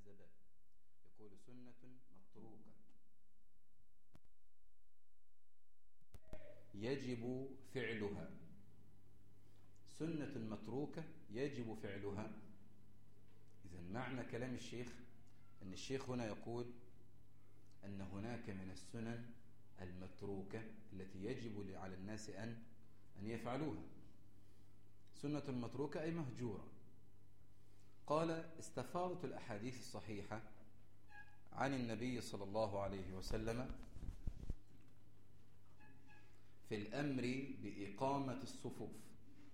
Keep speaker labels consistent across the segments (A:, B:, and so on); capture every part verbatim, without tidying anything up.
A: هذا باب. يقول سنة متروكة يجب فعلها. سنة متروكة يجب فعلها. إذن معنى كلام الشيخ أن الشيخ هنا يقول أن هناك من السنن المتروكة التي يجب على الناس أن أن يفعلوها. سنة متروكة أي مهجورة. قال استفاضت الأحاديث الصحيحة عن النبي صلى الله عليه وسلم في الأمر بإقامة الصفوف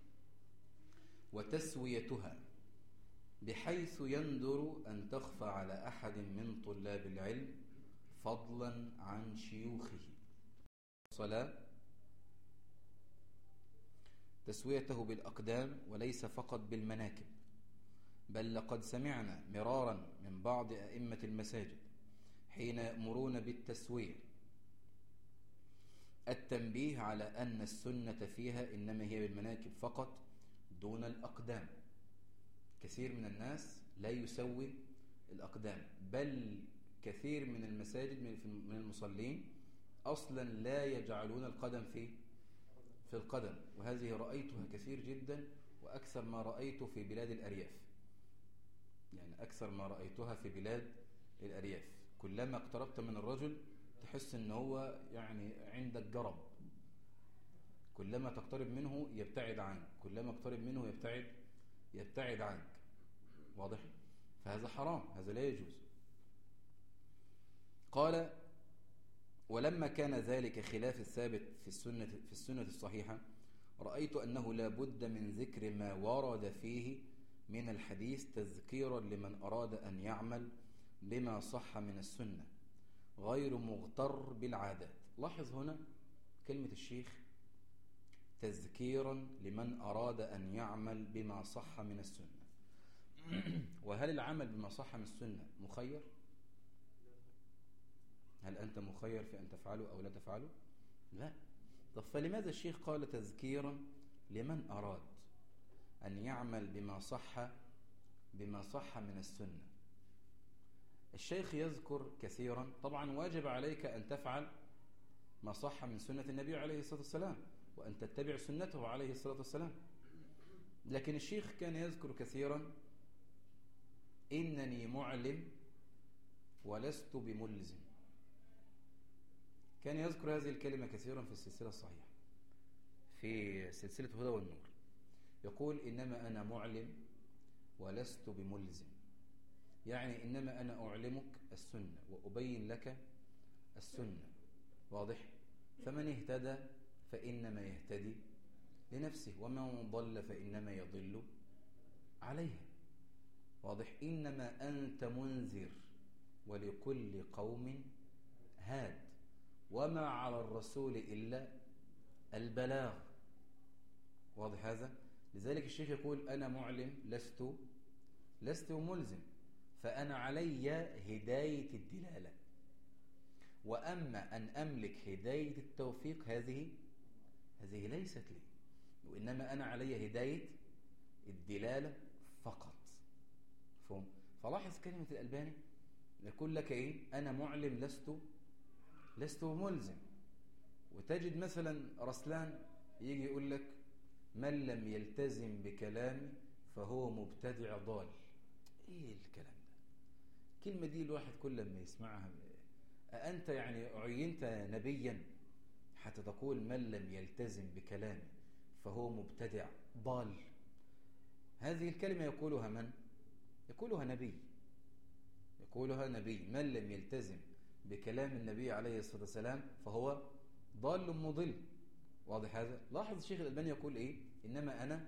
A: وتسويتها بحيث يندر أن تخفى على أحد من طلاب العلم فضلا عن شيوخه. صلاة تسويته بالأقدام وليس فقط بالمناكب، بل لقد سمعنا مرارا من بعض أئمة المساجد حين يأمرون بالتسوية التنبيه على أن السنة فيها إنما هي بالمناكب فقط دون الأقدام. كثير من الناس لا يسوي الأقدام، بل كثير من المساجد من المصلين أصلا لا يجعلون القدم في في القدم، وهذه رأيتها كثير جدا، وأكثر ما رأيته في بلاد الأرياف. يعني أكثر ما رأيتها في بلاد الأرياف، كلما اقتربت من الرجل تحس أنه هو يعني عندك جرب، كلما تقترب منه يبتعد عنك، كلما اقترب منه يبتعد يبتعد عنك. واضح؟ فهذا حرام، هذا لا يجوز. قال ولما كان ذلك خلاف الثابت في السنة في السنة الصحيحة رأيت أنه لا بد من ذكر ما ورد فيه من الحديث تذكيرا لمن أراد أن يعمل بما صح من السنة غير مغتر بالعادات. لاحظ هنا كلمة الشيخ تذكيرا لمن أراد أن يعمل بما صح من السنة. وهل العمل بما صح من السنة مخير؟ هل أنت مخير في أن تفعله أو لا تفعله؟ لا. طب فلماذا الشيخ قال تذكيرا لمن أراد أن يعمل بما صح بما صح من السنة؟ الشيخ يذكر كثيرا، طبعا واجب عليك أن تفعل ما صح من سنة النبي عليه الصلاة والسلام وأن تتبع سنته عليه الصلاة والسلام، لكن الشيخ كان يذكر كثيرا إنني معلم ولست بملزم. كان يذكر هذه الكلمة كثيرا في السلسلة الصحيحة، في سلسلة هدى والنور، يقول إنما أنا معلم ولست بملزم، يعني إنما أنا أعلمك السنة وأبين لك السنة. واضح؟ فمن اهتدى فإنما يهتدي لنفسه ومن ضل فإنما يضل عليها. واضح؟ إنما أنت منذر ولكل قوم هاد وما على الرسول إلا البلاغ. واضح هذا؟ لذلك الشيخ يقول أنا معلم لست لست ملزم، فأنا علي هداية الدلالة، وأما أن أملك هداية التوفيق هذه هذه ليست لي، وإنما أنا علي هداية الدلالة فقط. فهم؟ فلاحظ كلمة الألباني يقول لك إيه؟ أنا معلم لست لست ملزم. وتجد مثلا رسلان يجي يقول لك من لم يلتزم بكلامي فهو مبتدع ضال. ايه الكلام ده؟ الكلمة دي الواحد كل ما يسمعها، أنت يعني عينت نبيا حتى تقول من لم يلتزم بكلامي فهو مبتدع ضال؟ هذه الكلمة يقولها من؟ يقولها نبي، يقولها نبي. من لم يلتزم بكلام النبي عليه الصلاة والسلام فهو ضال مضل. واضح هذا؟ لاحظ الشيخ الألباني يقول إيه؟ إنما أنا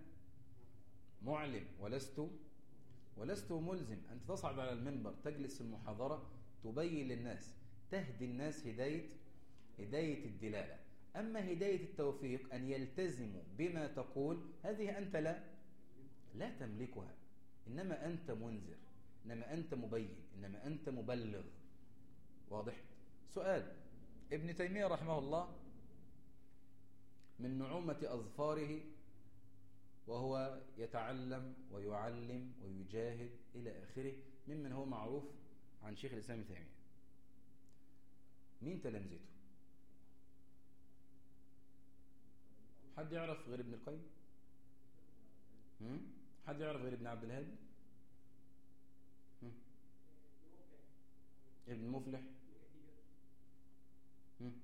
A: معلم ولست ولست ملزم. أنت تصعد على المنبر، تجلس في المحاضرة، تبين للناس، تهدي الناس هداية هداية الدلالة. أما هداية التوفيق أن يلتزموا بما تقول، هذه أنت لا لا تملكها، إنما أنت منذر، إنما أنت مبين، إنما أنت مبلغ. واضح؟ سؤال: ابن تيمية رحمه الله من نعومة أظفاره وهو يتعلم ويعلم ويجاهد إلى آخره، ممن هو معروف عن شيخ الإسلام ابن تيمية. مين تلامذته؟ حد يعرف غير ابن القيم؟ هم؟ حد يعرف غير ابن عبد الهادي؟ هم؟ ابن مفلح؟ هم؟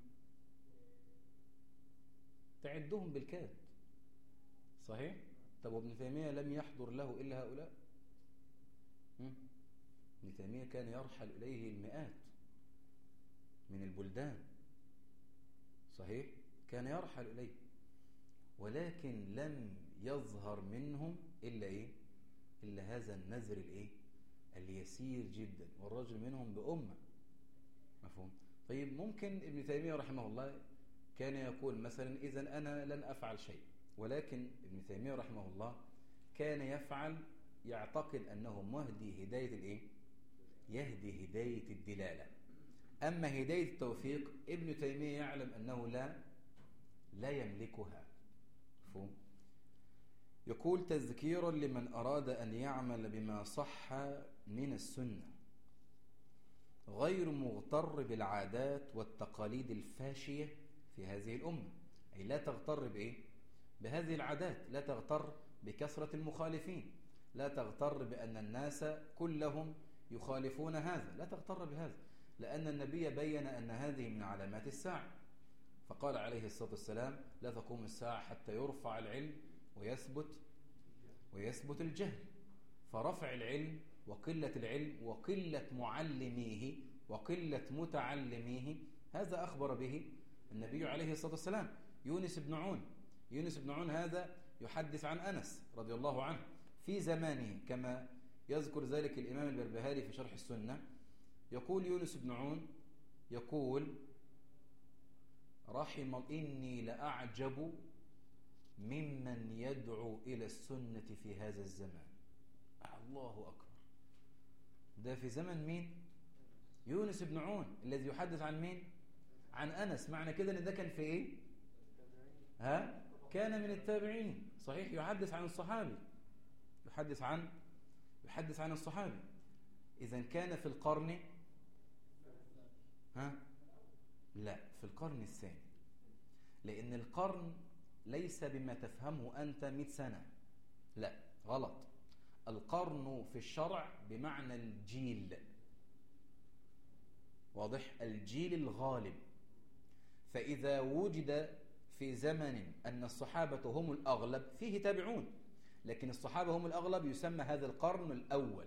A: تعدهم بالكاد صحيح؟ طب وابن تيمية لم يحضر له إلا هؤلاء؟ هم؟ ابن تيمية كان يرحل إليه المئات من البلدان صحيح؟ كان يرحل إليه، ولكن لم يظهر منهم إلا إيه؟ إلا هذا النذر الإيه؟ اليسير جدا، والرجل منهم بأمة. مفهوم؟ طيب ممكن ابن تيمية رحمه الله كان يقول مثلا إذن أنا لن أفعل شيء، ولكن ابن تيمية رحمه الله كان يفعل، يعتقد أنه مهدي هداية الإيه؟ يهدي هداية الدلالة. أما هداية التوفيق ابن تيمية يعلم أنه لا لا يملكها. مفهوم؟ يقول تذكيرا لمن أراد أن يعمل بما صح من السنة غير مغتر بالعادات والتقاليد الفاشية في هذه الأمة. أي لا تغتر بإيه؟ بهذه العادات، لا تغتر بكثرة المخالفين، لا تغتر بأن الناس كلهم يخالفون هذا، لا تغتر بهذا، لأن النبي بين أن هذه من علامات الساعة، فقال عليه الصلاة والسلام لا تقوم الساعة حتى يرفع العلم ويثبت ويثبت الجهل. فرفع العلم وقلة العلم وقلة معلميه وقلة متعلميه هذا أخبر به النبي عليه الصلاة والسلام. يونس بن عون يونس بن عون هذا يحدث عن أنس رضي الله عنه في زمانه، كما يذكر ذلك الإمام البربهاري في شرح السنة. يقول يونس بن عون يقول رحم إني لأعجب ممن يدعو إلى السنة في هذا الزمان. الله أكبر، ده في زمن مين؟ يونس بن عون الذي يحدث عن مين؟ عن أنس. معنى كده ان ده كان في ايه؟ ها؟ كان من التابعين صحيح، يحدث عن الصحابي، يحدث عن يحدث عن الصحابي. إذا كان في القرن ها؟ لا، في القرن الثاني، لأن القرن ليس بما تفهمه أنت مئة سنة، لا غلط. القرن في الشرع بمعنى الجيل، واضح؟ الجيل الغالب. فإذا وجد في زمن أن الصحابة هم الأغلب فيه تابعون، لكن الصحابة هم الأغلب يسمى هذا القرن الأول،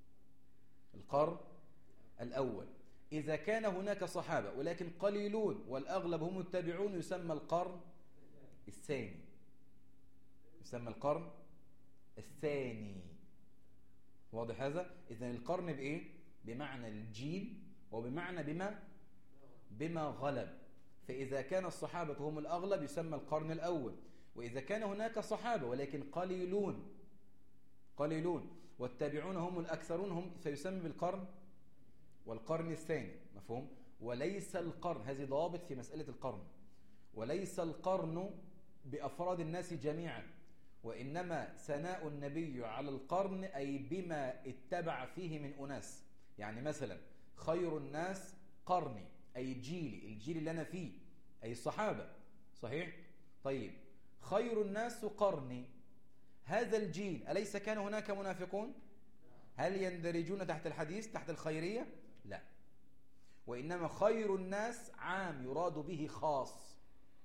A: القرن الأول. إذا كان هناك صحابة ولكن قليلون والأغلب هم التابعون يسمى القرن الثاني، يسمى القرن الثاني، واضح هذا؟ إذن القرن بإيه؟ بمعنى الجيل وبمعنى بما بما غلب. فإذا كان الصحابة هم الأغلب يسمى القرن الأول، وإذا كان هناك صحابة ولكن قليلون قليلون والتابعون هم الأكثرون هم فيسمى بالقرن والقرن الثاني. مفهوم؟ وليس القرن، هذه ضوابط في مسألة القرن، وليس القرن بأفراد الناس جميعا، وإنما ثناء النبي على القرن أي بما اتبع فيه من أناس. يعني مثلا خير الناس قرني أي جيلي، الجيل اللي أنا فيه أي الصحابة، صحيح؟ طيب خير الناس قرني، هذا الجيل أليس كان هناك منافقون؟ هل يندرجون تحت الحديث تحت الخيرية؟ لا، وإنما خير الناس عام يراد به خاص،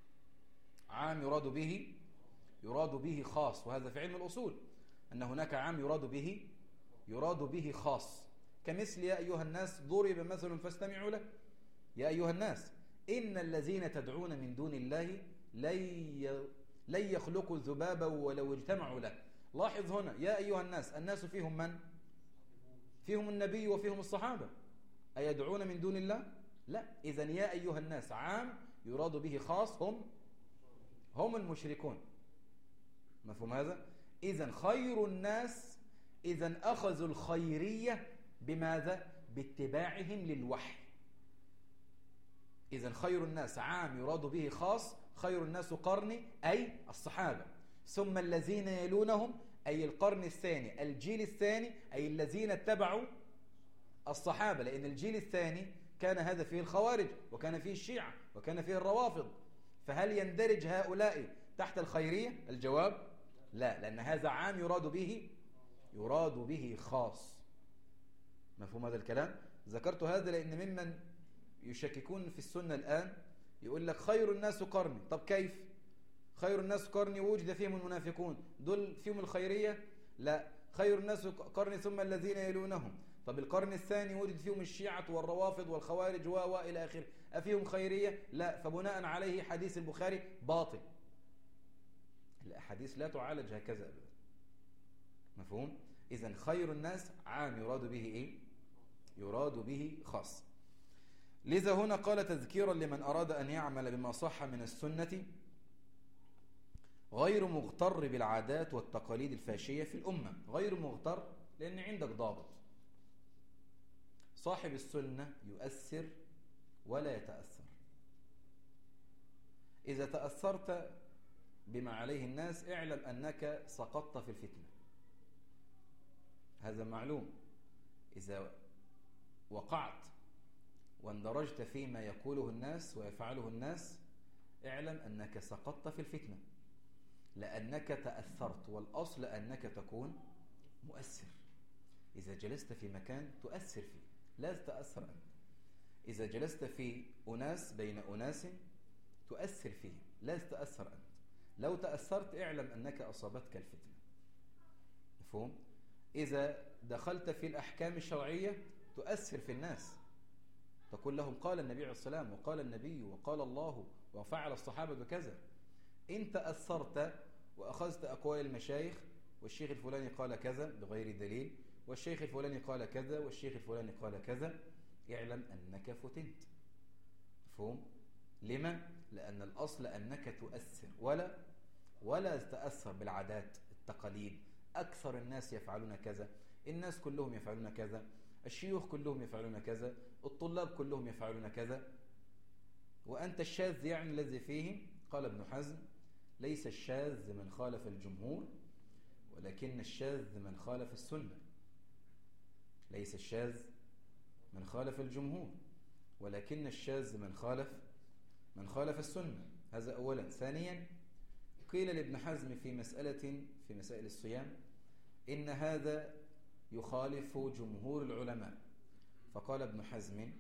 A: عام يراد به يراد به خاص. وهذا في علم الأصول أن هناك عام يراد به يراد به خاص، كمثل يا أيها الناس ضرب مثل فاستمعوا له. يا أيها الناس إن الذين تدعون من دون الله لن يخلقوا ذبابا ولو اجتمعوا له. لاحظ هنا يا أيها الناس، الناس فيهم من؟ فيهم النبي وفيهم الصحابة. أيدعون من دون الله؟ لا. إذن يا أيها الناس عام يراد به خاص، هم هم المشركون. مفهوم هذا؟ إذن خير الناس إذن أخذوا الخيرية بماذا؟ باتباعهم للوحي. إذن خير الناس عام يراد به خاص، خير الناس قرني أي الصحابة، ثم الذين يلونهم أي القرن الثاني، الجيل الثاني أي الذين اتبعوا الصحابة، لأن الجيل الثاني كان هذا فيه الخوارج وكان فيه الشيعة وكان فيه الروافض. فهل يندرج هؤلاء تحت الخيرية؟ الجواب لا، لأن هذا عام يراد به يراد به خاص. مفهوم هذا الكلام؟ ذكرت هذا لأن ممن يشككون في السنة الآن يقول لك خير الناس قرني. طب كيف؟ خير الناس قرني ووجد فيهم المنافقون، دول فيهم الخيرية؟ لا، خير الناس قرني ثم الذين يلونهم. طب القرن الثاني وجد فيهم الشيعة والروافض والخوارج و و إلى آخره، أفيهم خيرية؟ لا، فبناء عليه حديث البخاري باطل. الأحاديث لا تعالج هكذا أبدا. مفهوم؟ إذن خير الناس عام يراد به إيه؟ يراد به خاص. لذا هنا قال تذكيرا لمن أراد أن يعمل بما صح من السنة غير مغتر بالعادات والتقاليد الفاشية في الأمة. غير مغتر لأن عندك ضابط. صاحب السنة يؤثر ولا يتأثر. إذا تأثرت بما عليه الناس اعلم أنك سقطت في الفتنة، هذا معلوم. إذا وقعت واندرجت فيما يقوله الناس ويفعله الناس اعلم أنك سقطت في الفتنة، لأنك تأثرت، والأصل أنك تكون مؤثر. إذا جلست في مكان تؤثر فيه لا تتأثر أنت. إذا جلست في أناس بين أناس تؤثر فيه لا تتأثر أنت. لو تأثرت اعلم أنك أصابتك الفتنة. مفهوم؟ إذا دخلت في الأحكام الشرعية تؤثر في الناس، تقول لهم قال النبي عليه الصلاة والسلام وقال النبي وقال الله وفعل الصحابة بكذا. إن تأثرت وأخذت أقوال المشايخ والشيخ الفلاني قال كذا بغير دليل والشيخ الفلاني قال كذا والشيخ الفلاني قال كذا اعلم أنك فتنت. مفهوم؟ لما؟ لأن الأصل أنك تؤثر ولا ولا تتأثر بالعادات التقاليد. أكثر الناس يفعلون كذا، الناس كلهم يفعلون كذا، الشيوخ كلهم يفعلون كذا، الطلاب كلهم يفعلون كذا، وأنت الشاذ يعني الذي فيه. قال ابن حزم ليس الشاذ من خالف الجمهور ولكن الشاذ من خالف السنة. ليس الشاذ من خالف الجمهور ولكن الشاذ من خالف من خالف السنة. هذا أولا. ثانيا قيل لابن حزم في مسألة في مسائل الصيام إن هذا يخالف جمهور العلماء، فقال ابن حزم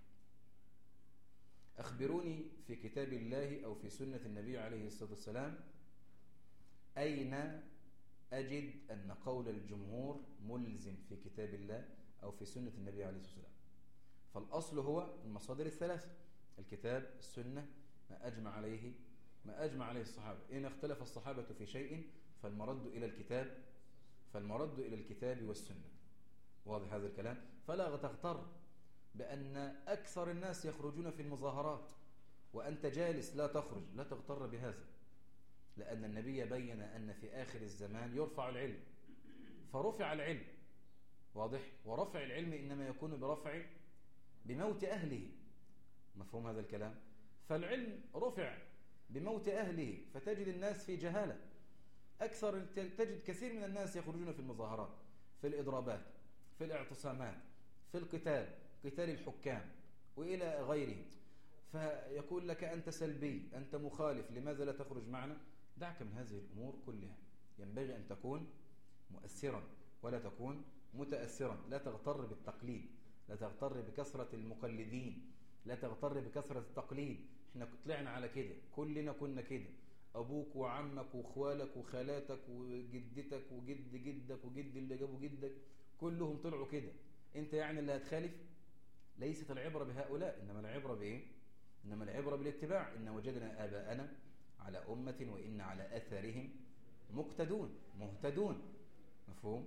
A: أخبروني في كتاب الله أو في سنة النبي عليه الصلاة والسلام أين أجد أن قول الجمهور ملزم في كتاب الله أو في سنة النبي عليه الصلاة والسلام. فالأصل هو المصادر الثلاثة: الكتاب، السنة، ما أجمع عليه ما أجمع عليه الصحابة. إن اختلف الصحابة في شيء فالمرد إلى الكتاب فالمرد إلى الكتاب والسنة. واضح هذا الكلام؟ فلا تغتر بأن أكثر الناس يخرجون في المظاهرات وأنت جالس لا تخرج، لا تغتر بهذا، لأن النبي بين أن في آخر الزمان يرفع العلم، فرفع العلم. واضح؟ ورفع العلم إنما يكون برفع بموت أهله. مفهوم هذا الكلام؟ فالعلم رفع بموت أهله، فتجد الناس في جهالة. أكثر تجد كثير من الناس يخرجون في المظاهرات، في الإضرابات، في الاعتصامات، في القتال، قتال الحكام وإلى غيره. فيقول لك أنت سلبي، أنت مخالف، لماذا لا تخرج معنا؟ دعك من هذه الأمور كلها. ينبغي أن تكون مؤثرا ولا تكون متأثرا. لا تغتر بالتقليد، لا تغتر بكثرة المقلدين، لا تغتر بكثرة التقليد. احنا طلعنا على كده، كلنا كنا كده، أبوك وعمك وأخوالك وخالاتك وجدتك وجد جدك وجد اللي جابوا جدك كلهم طلعوا كده، انت يعني اللي هتخالف؟ ليست العبرة بهؤلاء، إنما العبرة بإيه؟ إنما العبرة بالاتباع. إن وجدنا آباءنا على أمة وإن على أثرهم مقتدون مهتدون. مفهوم؟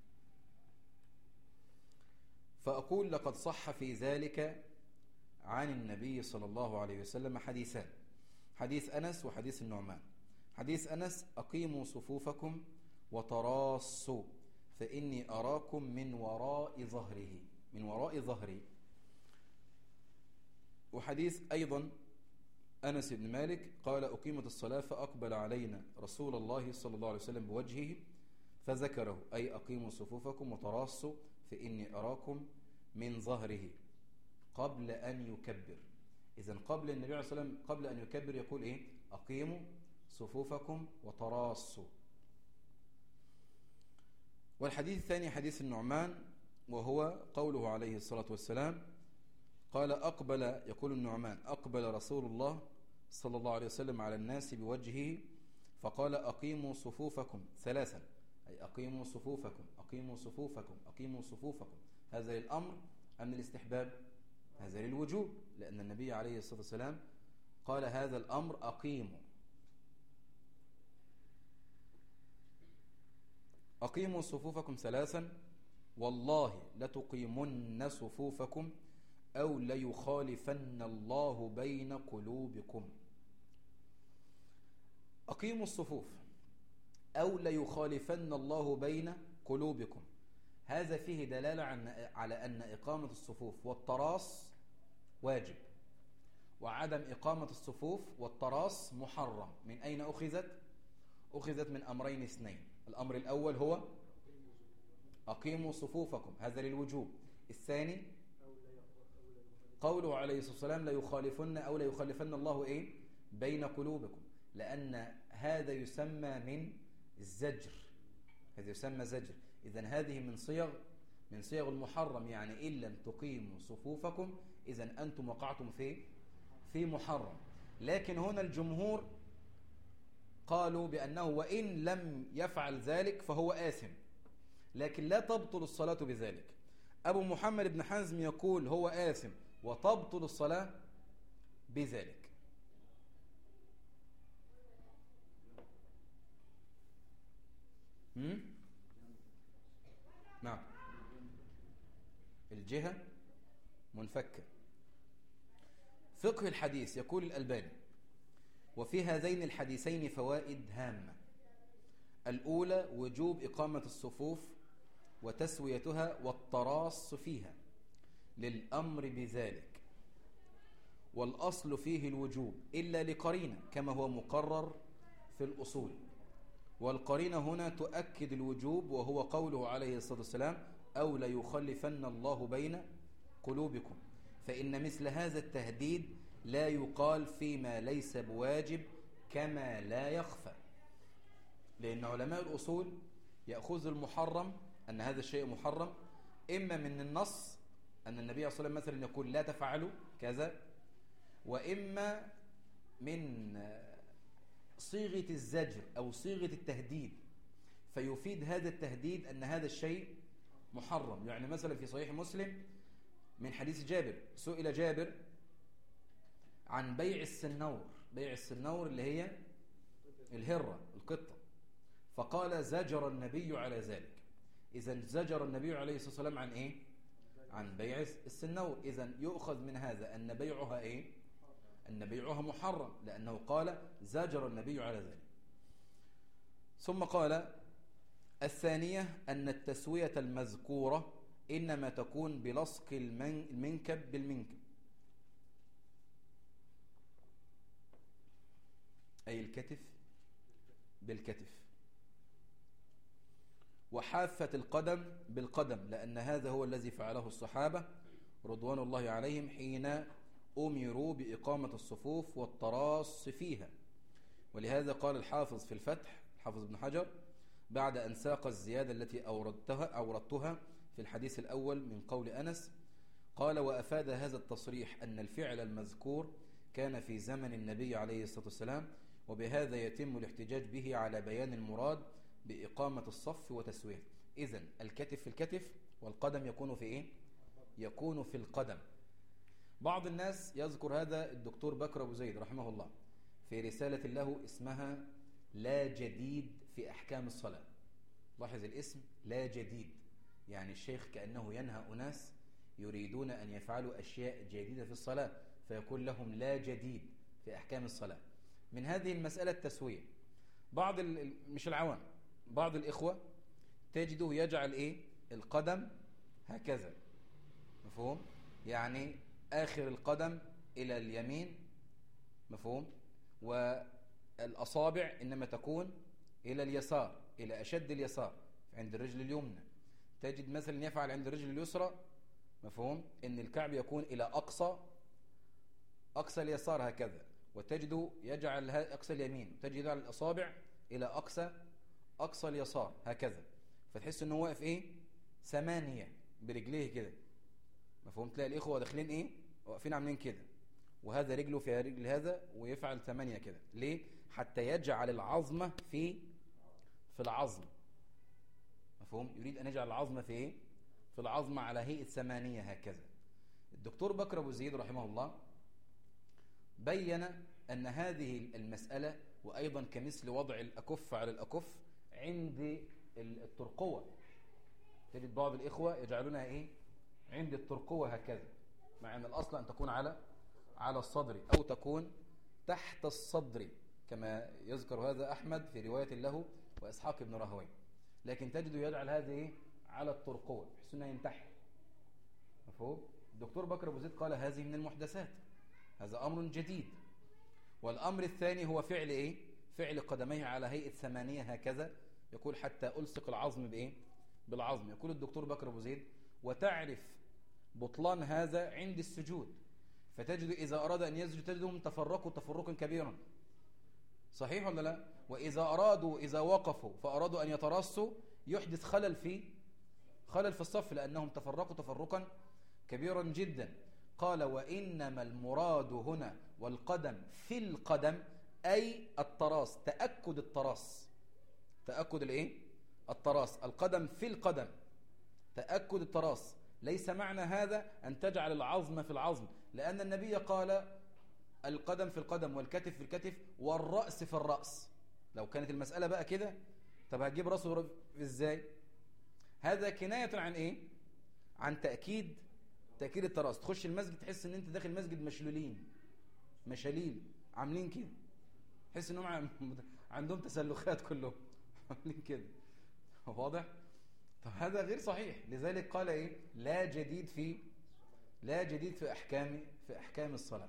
A: فأقول لقد صح في ذلك عن النبي صلى الله عليه وسلم حديثان: حديث أنس وحديث النعمان. حديث أنس: أقيموا صفوفكم وتراصوا فإني أراكم من وراء ظهره من وراء ظهري. وحديث أيضا أنس بن مالك قال أقيمت الصلاة فأقبل علينا رسول الله صلى الله عليه وسلم بوجهه فذكره أي أقيموا صفوفكم وتراصوا فإني أراكم من ظهره قبل أن يكبر. إذن قبل النبي عليه الصلاة والسلام قبل أن يكبر يقول إيه؟ أقيموا صفوفكم وتراصوا. والحديث الثاني حديث النعمان وهو قوله عليه الصلاة والسلام قال أقبل يقول النعمان أقبل رسول الله صلى الله عليه وسلم على الناس بوجهه فقال أقيموا صفوفكم ثلاثا أي أقيموا صفوفكم أقيموا صفوفكم أقيموا صفوفكم. هذا للأمر أم الاستحباب؟ هذا للوجوب، لأن النبي عليه الصلاة والسلام قال هذا الأمر أقيموا أقيموا صفوفكم ثلاثا والله لتقيمن صفوفكم أو ليخالفن الله بين قلوبكم. أقيموا الصفوف أو ليخالفن الله بين قلوبكم، هذا فيه دلالة على أن إقامة الصفوف والتراص واجب، وعدم إقامة الصفوف والتراص محرم. من أين أخذت؟ أخذت من أمرين اثنين. الأمر الأول هو أقيموا صفوفكم، هذا للوجوب. الثاني قوله عليه الصلاة والسلام لا يخالفن أو لا يخالفن الله إيه؟ بين قلوبكم، لأن هذا يسمى من الزجر، هذا يسمى زجر. إذن هذه من صيغ من صيغ المحرم، يعني إن لم تقيموا صفوفكم إذن أنتم وقعتم في في محرم. لكن هنا الجمهور قالوا بأنه وإن لم يفعل ذلك فهو آثم، لكن لا تبطل الصلاة بذلك. أبو محمد بن حزم يقول هو آثم وتبطل الصلاة بذلك. هم؟ نعم، الجهة منفكة. فقه الحديث يقول الألباني وفي هذين الحديثين فوائد هامة. الأولى وجوب إقامة الصفوف وتسويتها والتراص فيها للأمر بذلك، والأصل فيه الوجوب إلا لقرينة كما هو مقرر في الأصول، والقرينة هنا تؤكد الوجوب وهو قوله عليه الصلاة والسلام أو ليخلفن الله بين قلوبكم. فإن مثل هذا التهديد لا يقال فيما ليس بواجب كما لا يخفى، لأن علماء الأصول يأخذ المحرم أن هذا الشيء محرم إما من النص أن النبي صلى الله عليه وسلم مثلا يقول لا تفعلوا كذا، وإما من صيغة الزجر أو صيغة التهديد، فيفيد هذا التهديد أن هذا الشيء محرم. يعني مثلا في صحيح مسلم من حديث جابر سئل جابر عن بيع السنور، بيع السنور اللي هي الهرة القطة، فقال زجر النبي على ذلك. إذن زجر النبي عليه الصلاة والسلام عن إيه؟ عن بيع السنور. إذن يؤخذ من هذا أن بيعها إيه؟ أن بيعها محرم، لأنه قال زجر النبي على ذلك. ثم قال الثانية أن التسوية المذكورة إنما تكون بلصق المنكب بالمنكب، أي الكتف بالكتف، وحافة القدم بالقدم، لأن هذا هو الذي فعله الصحابة رضوان الله عليهم حين أمروا بإقامة الصفوف والتراص فيها. ولهذا قال الحافظ في الفتح الحافظ ابن حجر بعد أن ساق الزيادة التي أوردتها, أوردتها في الحديث الأول من قول أنس، قال وأفاد هذا التصريح أن الفعل المذكور كان في زمن النبي عليه الصلاة والسلام، وبهذا يتم الاحتجاج به على بيان المراد بإقامة الصف وتسويته. إذن الكتف في الكتف والقدم يكون في إيه؟ يكون في القدم. بعض الناس يذكر هذا الدكتور بكر أبو زيد رحمه الله في رسالة له اسمها لا جديد في أحكام الصلاة. لاحظ الاسم لا جديد، يعني الشيخ كأنه ينهى أناس يريدون أن يفعلوا أشياء جديدة في الصلاة، فيقول لهم لا جديد في أحكام الصلاة. من هذه المسألة التسوية، بعض مش العوام، بعض الإخوة تجده يجعل إيه؟ القدم هكذا، مفهوم؟ يعني آخر القدم إلى اليمين مفهوم؟ والأصابع إنما تكون إلى اليسار، إلى أشد اليسار عند الرجل اليمنى. تجد مثلا يفعل عند الرجل اليسرى، مفهوم، إن الكعب يكون إلى أقصى أقصى اليسار هكذا، وتجد يجعل أقصى اليمين، وتجد يجعل الأصابع إلى أقصى أقصى اليسار هكذا، فتحس إنه واقف إيه؟ ثمانية برجليه كده، مفهوم؟ تلاقي الإخوة داخلين إيه؟ واقفين عاملين كده، وهذا رجله في رجل هذا، ويفعل ثمانية كده. ليه؟ حتى يجعل العظمة في في العظم، مفهوم؟ يريد أن يجعل العظمة في إيه؟ في العظمة على هيئة ثمانية هكذا. الدكتور بكر أبو زيد رحمه الله بين أن هذه المسألة، وأيضا كمثل وضع الأكف على الأكف عند الترقوة، تجد بعض الإخوة يجعلونها إيه؟ عند الترقوة هكذا، مع أن الأصل أن تكون على على الصدر، أو تكون تحت الصدر، كما يذكر هذا أحمد في رواية له وإسحاق بن راهويه، لكن تجده يجعل هذه إيه؟ على الترقوة، بحيث أنه ينتحر، مفهوم؟ الدكتور بكر أبو زيد قال هذه من المحدثات، هذا أمر جديد. والأمر الثاني هو فعل إيه؟ فعل قدميه على هيئة ثمانية هكذا، يقول حتى ألصق العظم بإيه؟ بالعظم. يقول الدكتور بكر أبو زيد: وتعرف بطلان هذا عند السجود، فتجد إذا أراد أن يسجد تجدهم تفرقوا تفرقا كبيرا، صحيح ولا لا؟ وإذا أرادوا إذا وقفوا فأرادوا أن يترصوا يحدث خلل في خلل في الصف، لأنهم تفرقوا تفرقا كبيرا جدا. قال: وإنما المراد هنا والقدم في القدم أي التراص، تأكد التراص، تأكد الإيه؟ التراص، القدم في القدم، تأكد التراص. ليس معنى هذا أن تجعل العظم في العظم، لأن النبي قال القدم في القدم والكتف في الكتف والرأس في الرأس. لو كانت المسألة بقى كده، طب هتجيب رأسه إزاي؟ هذا كناية عن إيه؟ عن تأكيد تأكيد التراص. تخش المسجد تحس ان انت داخل مسجد مشلولين، مشاليل عاملين كده، تحس انهم عندهم تسلخات كلهم عاملين كده، واضح؟ طب هذا غير صحيح. لذلك قال ايه؟ لا جديد في لا جديد في احكام في احكام الصلاة.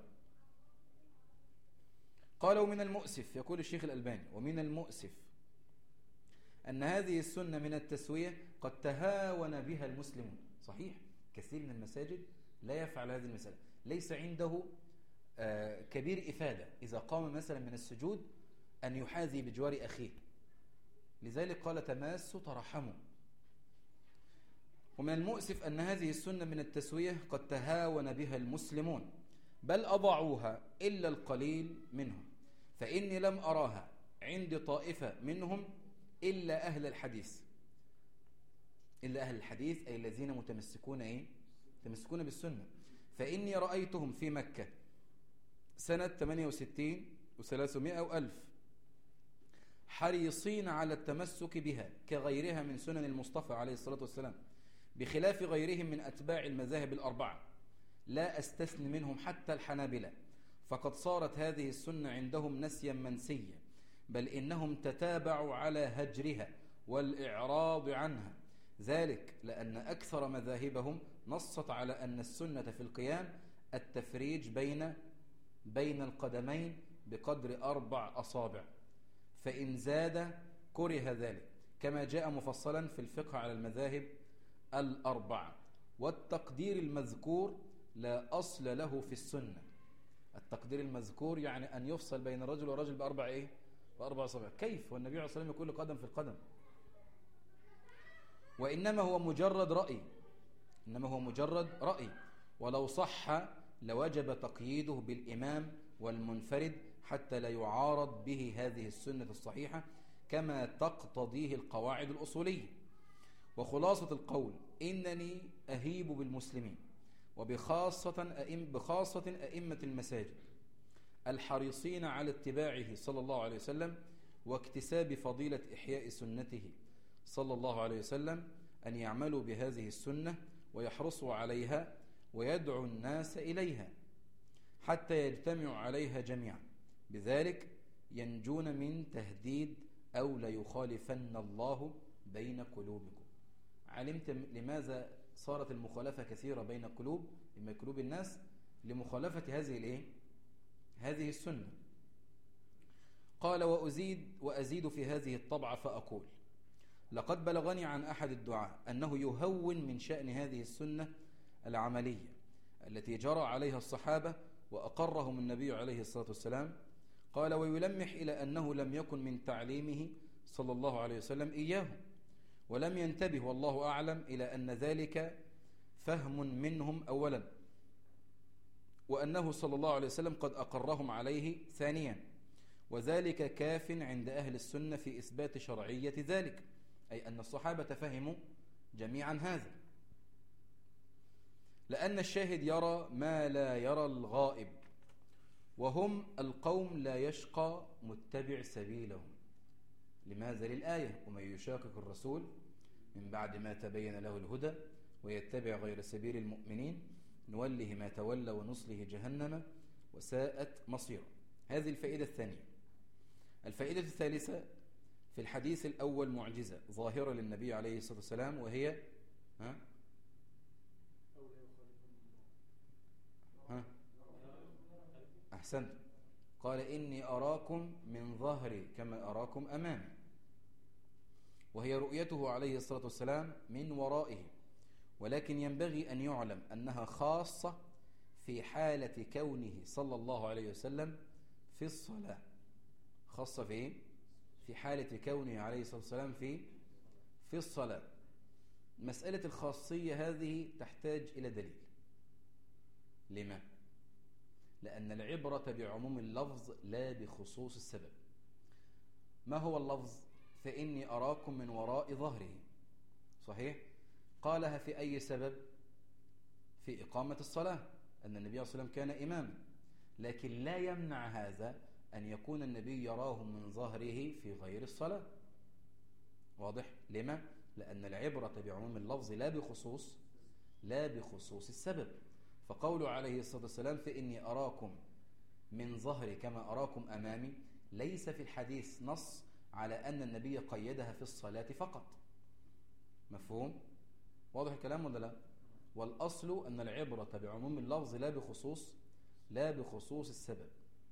A: قال: ومن المؤسف، يقول الشيخ الألباني: ومن المؤسف أن هذه السنة من التسوية قد تهاون بها المسلمون. صحيح، كثير من المساجد لا يفعل هذه المسألة، ليس عنده آه كبير إفادة إذا قام مثلا من السجود أن يحاذي بجوار أخيه، لذلك قال: تماسوا ترحموا. ومن المؤسف أن هذه السنة من التسوية قد تهاون بها المسلمون، بل أضعوها إلا القليل منهم، فإني لم أراها عند طائفة منهم إلا أهل الحديث، إلا أهل الحديث أي الذين متمسكون إيه؟ متمسكون بالسنة. فإني رأيتهم في مكة سنة ثمانية وستين وثلاثمائة وألف حريصين على التمسك بها كغيرها من سنن المصطفى عليه الصلاة والسلام، بخلاف غيرهم من أتباع المذاهب الأربعة، لا أستثني منهم حتى الحنابلة، فقد صارت هذه السنة عندهم نسيا منسيا، بل إنهم تتابعوا على هجرها والإعراض عنها، ذلك لأن أكثر مذاهبهم نصت على أن السنة في القيام التفريج بين بين القدمين بقدر أربع أصابع، فإن زاد كره ذلك، كما جاء مفصلا في الفقه على المذاهب الأربعة. والتقدير المذكور لا أصل له في السنة. التقدير المذكور يعني أن يفصل بين الرجل والرجل بأربع إيه؟ بأربع أصابع. كيف والنبي عليه الصلاة والسلام يقول قدم في القدم؟ وإنما هو مجرد رأي، إنما هو مجرد رأي، ولو صح لوجب تقييده بالإمام والمنفرد حتى لا يعارض به هذه السنة الصحيحة كما تقتضيه القواعد الأصولية. وخلاصة القول: إنني أهيب بالمسلمين، وبخاصة أئم بخاصة أئمة المساجد الحريصين على اتباعه صلى الله عليه وسلم واكتساب فضيلة إحياء سنته صلى الله عليه وسلم، أن يعملوا بهذه السنة ويحرصوا عليها ويدعو الناس إليها حتى يجتمعوا عليها جميعا، بذلك ينجون من تهديد أو ليخالفن الله بين قلوبكم. علمت لماذا صارت المخالفة كثيرة بين قلوب بين قلوب الناس؟ لمخالفة هذه الايه هذه السنة. قال وأزيد وأزيد في هذه الطبعة فأقول لقد بلغني عن أحد الدعاء أنه يهون من شأن هذه السنة العملية التي جرى عليها الصحابة وأقرهم النبي عليه الصلاة والسلام. قال ويلمح إلى أنه لم يكن من تعليمه صلى الله عليه وسلم إياه، ولم ينتبه والله أعلم إلى أن ذلك فهم منهم أولا، وأنه صلى الله عليه وسلم قد أقرهم عليه ثانيا، وذلك كاف عند أهل السنة في إثبات شرعية ذلك، أي أن الصحابة فهموا جميعا هذا، لأن الشاهد يرى ما لا يرى الغائب، وهم القوم لا يشقى متبع سبيلهم. لماذا؟ للآية ومن يشاقق الرسول من بعد ما تبين له الهدى ويتبع غير سبيل المؤمنين نوله ما تولى ونصله جهنم وساءت مصيرا. هذه الفائدة الثانية. الفائدة الثالثة في الحديث الأول معجزة ظاهرة للنبي عليه الصلاة والسلام، وهي ها ها أحسنت، قال إني أراكم من ظهري كما أراكم أمامي، وهي رؤيته عليه الصلاة والسلام من ورائه، ولكن ينبغي أن يعلم أنها خاصة في حالة كونه صلى الله عليه وسلم في الصلاة. خاصة في إيه؟ في حالة كونه عليه الصلاة والسلام في في الصلاة. مسألة الخاصية هذه تحتاج إلى دليل. لما؟ لأن العبرة بعموم اللفظ لا بخصوص السبب. ما هو اللفظ؟ فإني أراكم من وراء ظهره، صحيح؟ قالها في أي سبب؟ في إقامة الصلاة، أن النبي صلى الله عليه وسلم كان إماما، لكن لا يمنع هذا أن يكون النبي يراه من ظهره في غير الصلاة. واضح؟ لما؟ لأن العبرة بعموم اللفظ لا بخصوص لا بخصوص السبب. فقوله عليه الصلاة والسلام فإني أراكم من ظهري كما أراكم أمامي ليس في الحديث نص على أن النبي قيدها في الصلاة فقط. مفهوم؟ واضح الكلام ولا لا؟ والأصل أن العبرة بعموم اللفظ لا بخصوص لا بخصوص السبب.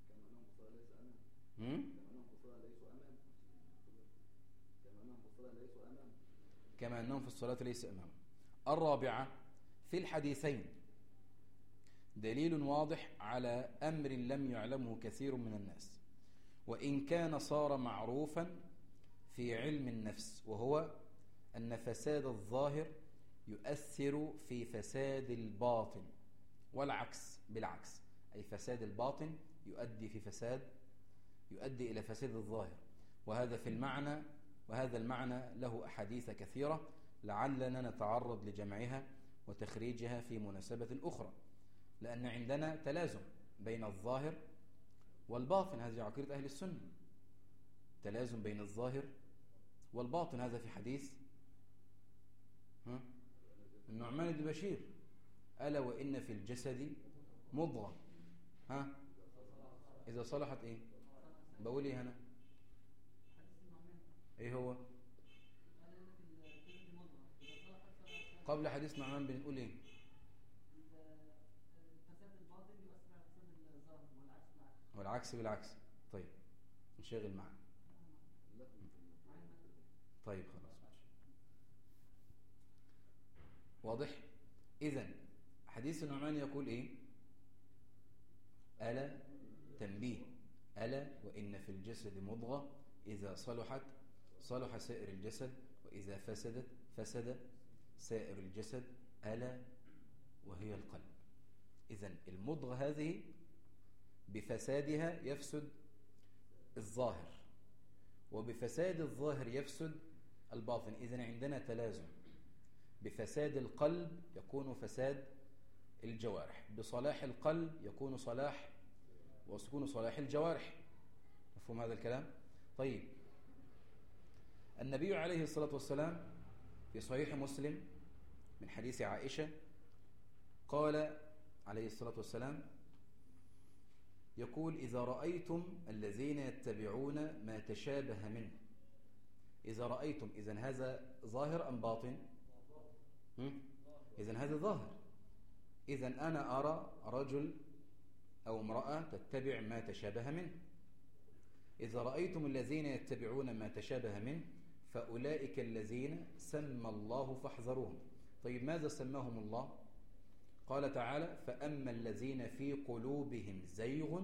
A: كما أنهم في الصلاة ليس أمام. الرابعة في الحديثين دليل واضح على أمر لم يعلمه كثير من الناس، وإن كان صار معروفا في علم النفس، وهو أن فساد الظاهر يؤثر في فساد الباطن، والعكس بالعكس، أي فساد الباطن يؤدي في فساد يؤدي إلى فساد الظاهر. وهذا في المعنى وهذا المعنى له أحاديث كثيرة لعلنا نتعرض لجمعها وتخريجها في مناسبة أخرى، لأن عندنا تلازم بين الظاهر والباطن. هذه عقيدة أهل السنة، تلازم بين الظاهر والباطن. هذا في حديث ها النعمان بن بشير ألا وإن في الجسد مضغة ها إذا صلحت إيه بقول إيه هنا إيه هو قبل حديث نعمان بنقول إيه والعكس بالعكس. طيب نشغل معنا. طيب خلاص ماشي واضح. إذن حديث النعمان يقول إيه ألا تنبيه ألا وإن في الجسد مضغة إذا صلحت صلح سائر الجسد وإذا فسدت فسد سائر الجسد ألا وهي القلب. إذن المضغة هذه بفسادها يفسد الظاهر، وبفساد الظاهر يفسد الباطن. إذن عندنا تلازم، بفساد القلب يكون فساد الجوارح، بصلاح القلب يكون صلاح ويكون صلاح الجوارح. مفهوم هذا الكلام؟ طيب النبي عليه الصلاة والسلام في صحيح مسلم من حديث عائشة قال عليه الصلاة والسلام يقول إذا رأيتم الذين يتبعون ما تشابه منه. إذا رأيتم إذن هذا ظاهر أم باطن؟ إذن هذا ظاهر. إذن أنا أرى رجل أو امرأة تتبع ما تشابه منه. إذا رأيتم الذين يتبعون ما تشابه منه فأولئك الذين سمى الله فاحذروهم. طيب ماذا سماهم الله؟ قال تعالى فأما الذين في قلوبهم زيغ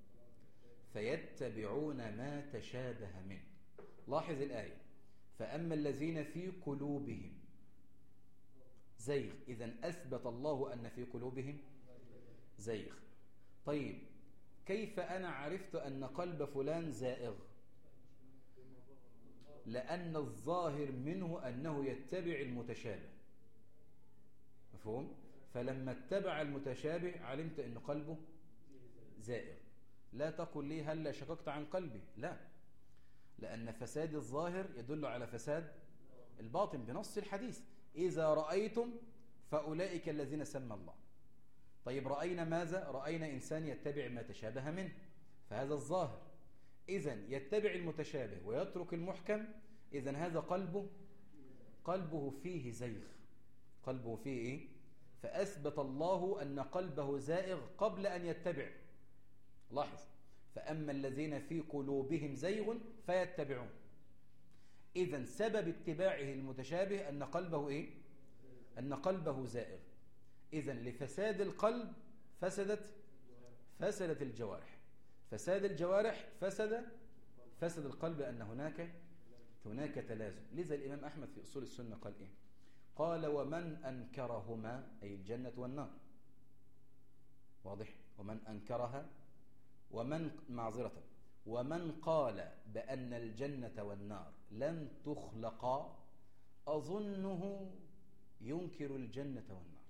A: فيتبعون ما تشابه منه. لاحظ الآية فأما الذين في قلوبهم زيغ، إذن أثبت الله أن في قلوبهم زيغ. طيب كيف أنا عرفت أن قلب فلان زائغ؟ لأن الظاهر منه أنه يتبع المتشابه، مفهوم؟ فلما اتبع المتشابه علمت أن قلبه زائغ. لا تقل لي هل شققت عن قلبي، لا، لأن فساد الظاهر يدل على فساد الباطن بنص الحديث إذا رأيتم فأولئك الذين سمى الله. طيب رأينا ماذا؟ رأينا إنسان يتبع ما تشابه منه، فهذا الظاهر. إذن يتبع المتشابه ويترك المحكم، إذن هذا قلبه قلبه فيه زيغ، قلبه فيه إيه؟ فأثبت الله أن قلبه زائغ قبل أن يتبع. لاحظ فأما الذين في قلوبهم زيغ فيتبعون. إذن سبب اتباعه المتشابه أن قلبه إيه؟ أن قلبه زائغ. إذن لفساد القلب فسدت فسدت الجوارح، فساد الجوارح فسد فسد القلب، أن هناك هناك تلازم. لذا الإمام أحمد في أصول السنة قال إيه؟ قال ومن أنكرهما أي الجنة والنار، واضح؟ ومن أنكرها ومن معذرة ومن قال بأن الجنة والنار لن تخلقا أظنه ينكر الجنة والنار.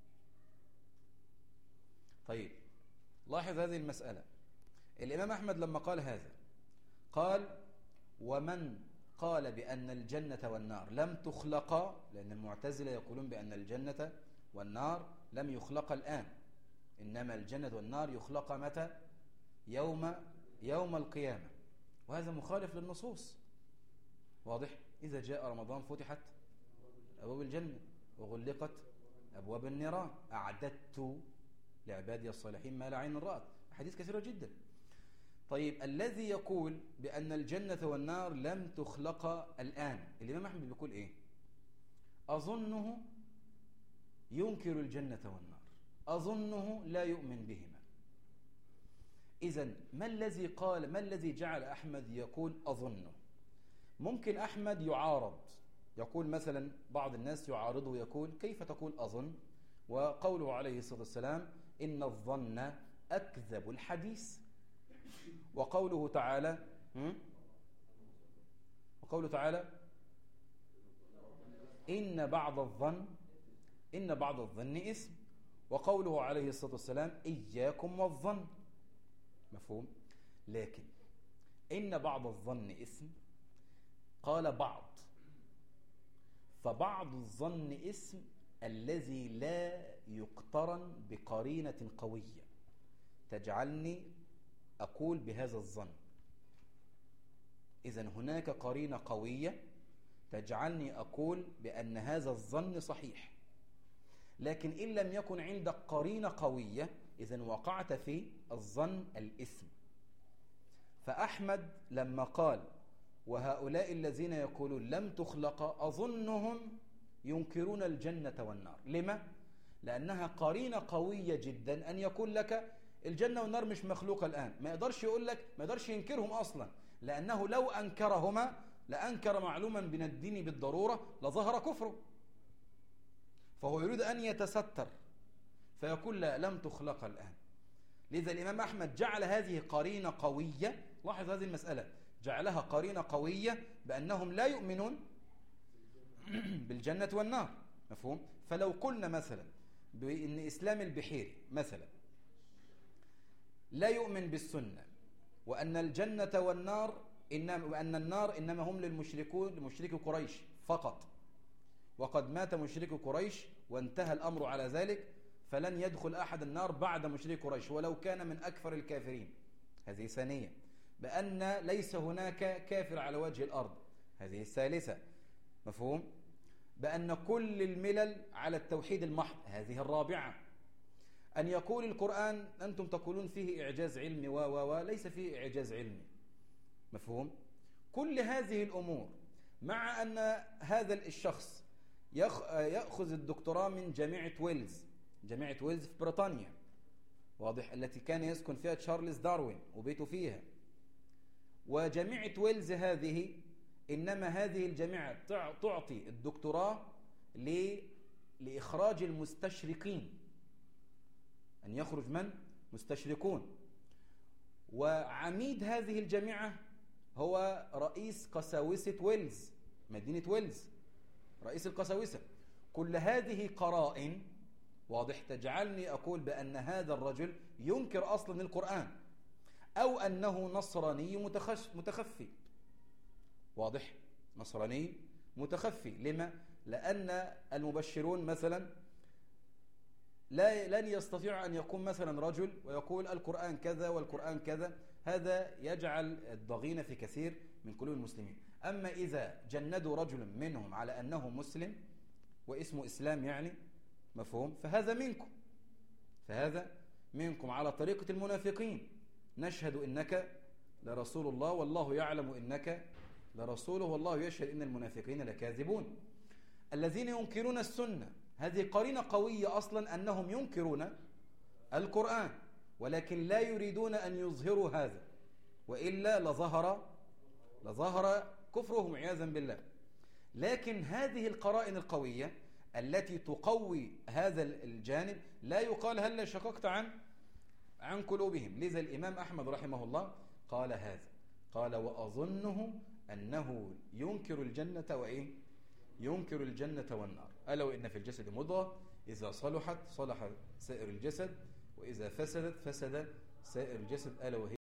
A: طيب لاحظ هذه المسألة. الإمام أحمد لما قال هذا قال ومن قال بأن الجنة والنار لم تخلقا، لأن المعتزلة يقولون بأن الجنة والنار لم يخلقا الآن، إنما الجنة والنار يخلقا متى؟ يوم يوم القيامة، وهذا مخالف للنصوص، واضح؟ إذا جاء رمضان فتحت أبواب الجنة وغلقت أبواب النيران، أعددت لعبادي الصالحين ما لا عين رأت، حديث كثيرة جدا. طيب الذي يقول بأن الجنة والنار لم تخلق الآن، الإمام أحمد بيقول إيه؟ أظنه ينكر الجنة والنار، أظنه لا يؤمن بهما. إذن ما الذي قال ما الذي جعل أحمد يقول أظنه؟ ممكن أحمد يعارض، يقول مثلا بعض الناس يعارضه ويقول كيف تقول أظن وقوله عليه الصلاة والسلام إن الظن أكذب الحديث، وقوله تعالى وقوله تعالى إن بعض الظن إن بعض الظن إثم، وقوله عليه الصلاة والسلام إياكم والظن، مفهوم؟ لكن إن بعض الظن إثم قال بعض، فبعض الظن إثم الذي لا يقترن بقرينة قوية تجعلني أقول بهذا الظن. إذن هناك قرينة قوية تجعلني أقول بأن هذا الظن صحيح، لكن إن لم يكن عندك قرينة قوية إذن وقعت في الظن الإثم. فأحمد لما قال وهؤلاء الذين يقولون لم تخلق أظنهم ينكرون الجنة والنار، لما؟ لأنها قرينة قوية جدا أن يقول لك الجنة والنار مش مخلوقة الآن، ما يقدرش يقول لك، ما يقدرش ينكرهم أصلا، لأنه لو أنكرهما لأنكر معلوما من الدين بالضرورة لظهر كفره، فهو يريد أن يتستر فيقول لا لم تخلق الآن. لذا الإمام أحمد جعل هذه قرينة قوية، لاحظ هذه المسألة، جعلها قرينة قوية بأنهم لا يؤمنون بالجنة والنار، مفهوم؟ فلو قلنا مثلا بأن إسلام البحيري مثلا لا يؤمن بالسنة، وأن الجنة والنار إنما وأن النار إنما هم للمشركون لمشركي قريش فقط، وقد مات مشركي قريش وانتهى الأمر على ذلك، فلن يدخل أحد النار بعد مشركي قريش ولو كان من أكثر الكافرين، هذه ثانية. بأن ليس هناك كافر على وجه الأرض، هذه الثالثة، مفهوم؟ بأن كل الملل على التوحيد المحض، هذه الرابعة. أن يقول القرآن أنتم تقولون فيه إعجاز علمي و و و ليس فيه إعجاز علمي. مفهوم؟ كل هذه الأمور مع أن هذا الشخص يأخذ الدكتوراه من جامعة ويلز، جامعة ويلز في بريطانيا، واضح، التي كان يسكن فيها تشارلز داروين وبيته فيها. وجامعة ويلز هذه إنما هذه الجامعة تعطي الدكتوراه لإخراج المستشرقين، أن يخرج من؟ مستشرقون. وعميد هذه الجامعة هو رئيس قساوسة ويلز، مدينة ويلز، رئيس القساوسة. كل هذه قرائن، واضح، تجعلني أقول بأن هذا الرجل ينكر أصلا القرآن أو أنه نصراني متخفي. واضح، نصراني متخفي. لما؟ لأن المبشرون مثلا لا لن يستطيع أن يقوم مثلا رجل ويقول القرآن كذا والقرآن كذا، هذا يجعل الضغينة في كثير من قلوب المسلمين. أما إذا جندوا رجلا منهم على أنه مسلم واسمه إسلام يعني، مفهوم، فهذا منكم، فهذا منكم على طريقة المنافقين. نشهد إنك لرسول الله والله يعلم إنك لرسوله والله يشهد إن المنافقين لكاذبون. الذين ينكرون السنة، هذه قرينة قوية أصلا أنهم ينكرون القرآن، ولكن لا يريدون أن يظهروا هذا، وإلا لظهر لظهر كفرهم عياذا بالله. لكن هذه القرائن القوية التي تقوي هذا الجانب لا يقال هل شققت عن عن قلوبهم. لذا الإمام أحمد رحمه الله قال هذا، قال وأظنه أنه ينكر الجنة وإيه؟ ينكر الجنة والنار. ألا وإن في الجسد مضغة إذا صلحت صلح سائر الجسد وإذا فسدت فسد سائر الجسد، ألا وهي